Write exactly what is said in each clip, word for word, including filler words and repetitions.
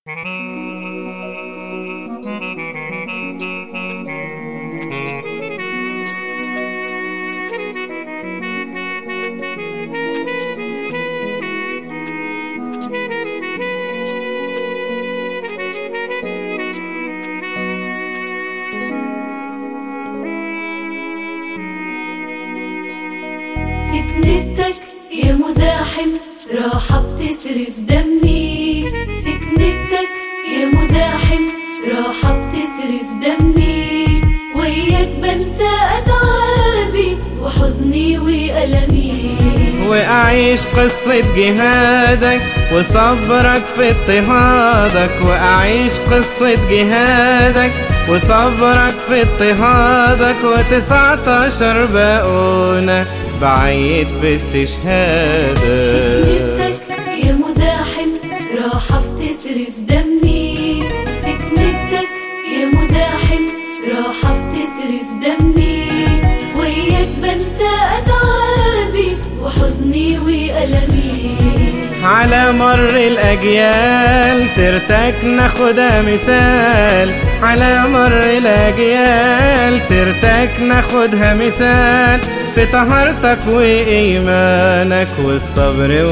في كنيستك يا مزاحم راحة بتسرف دمي، في كنيستك يا مزاحم راحة بتسرف دمي، وياك بنسى أتعابي وحزني وألمي، وأعيش قصة جهادك وصبرك في اضطهادك، وأعيش قصة جهادك وصبرك في اضطهادك، وتسعتاشر باقونة بعيد باستشهادك. في كنيستك يا مزاحم راحة بتسرف دمي، في كنيستك يا مزاحم راحة بتسرف دمي، وياك بنسى أتعابي وحزني وألمي، على مر الأجيال سيرتك ناخدها مثال، على مر الأجيال سيرتك ناخدها مثال، في طهارتك وإيمانك والصبر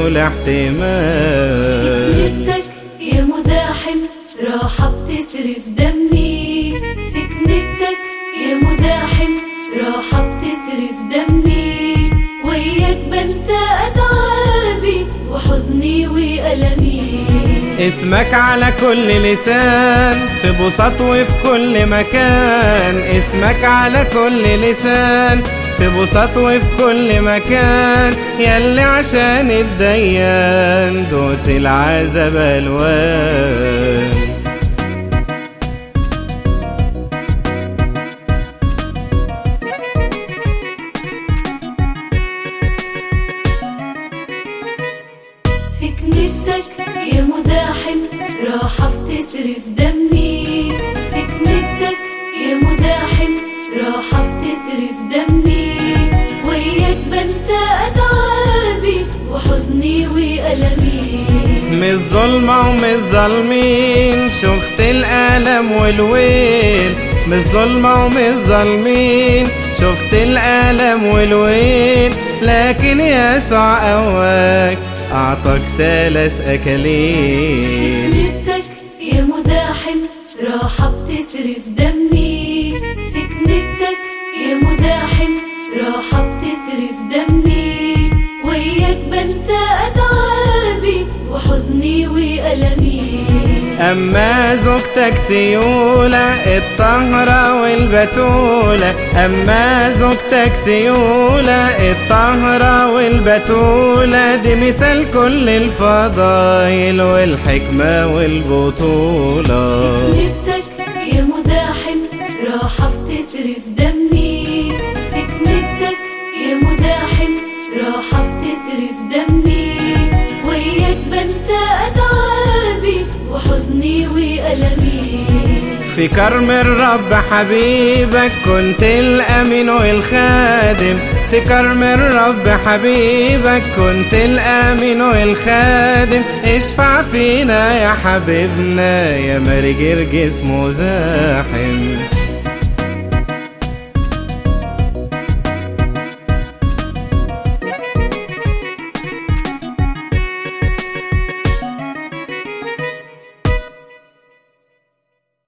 والاحتمال. في كنيستك يا مزاحم راحة بتسرف دمي، في كنيستك يا مزاحم راحة بتسرف دمي، وياك بنسى أتعابي وحزني وألمي، اسمك على كل لسان في بساط وفي كل مكان، اسمك على كل لسان في بساط وفي كل مكان، ياللي عشان الديان دوت العذاب ألوان. في كنيستك يا مزاحم راحة بتسرف دمي، في كنيستك يا مزاحم راحة بتسرف دمي، وياك بنسى أتعابي وحزني وألمي، مش ظلمة ومش ظالمين شفت الألم والويل، مش ظلمة ومش ظالمين شفت الألم والويل، لكن يسوع قواك أعطاك ثلاث أكاليل. في كنيستك يا مزاحم راحة بتسرف دمي، في كنيستك يا مزاحم راحة بتسرف دمي، وياك بنسى أتعابي وحزني وألمي، أما زوجتك سيولة الطهرة والبتولة، أما زوجتك سيولة الطهرة والبتولة، دي مثال كل الفضايل والحكمة والبطولة. في كنيستك يا مزاحم راحة بتسرف دمي، في كنيستك يا مزاحم راحة بتسرف دمي، وياك بنسى أتعابي وحزني وألمي، في كرم الرب حبيبك كنت الأمين والخادم، في كرم الرب حبيبك كنت الأمين والخادم، اشفع فينا يا حبيبنا يا ماري جرجس مزاحم.